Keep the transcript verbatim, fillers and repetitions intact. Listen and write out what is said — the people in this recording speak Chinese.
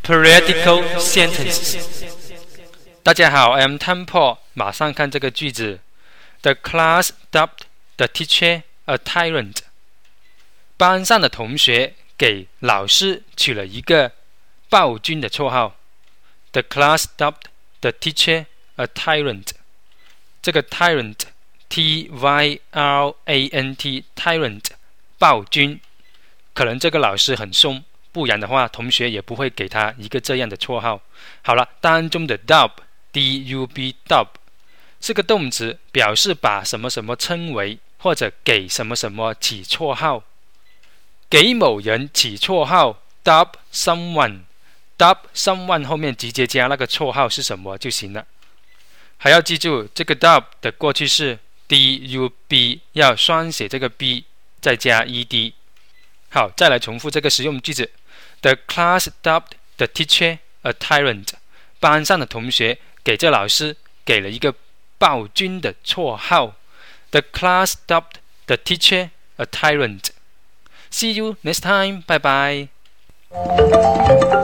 Periodical sentences。大家好 ，I am Tan Po。马上看这个句子 ：The class dubbed the teacher a tyrant。班上的同学给老师取了一个暴君的绰号。The class dubbed the teacher a tyrant。这个 tyrant，T Y R A N T，tyrant， 暴君。可能这个老师很凶，不然的话，同学也不会给他一个这样的绰号。好了，当中的 dub，D U B，dub 是个动词，表示把什么什么称为，或者给什么什么起绰号。给某人起绰号 ，dub someone，dub someone 后面直接加那个绰号是什么就行了。还要记住，这个 dub 的过去式 D U B 要双写这个 B， 再加 ed。好，再来重复这个实用句子。The class dubbed the teacher a tyrant。班上的同学给这老师给了一个暴君的绰号。The class dubbed the teacher a tyrant。See you next time. Bye bye.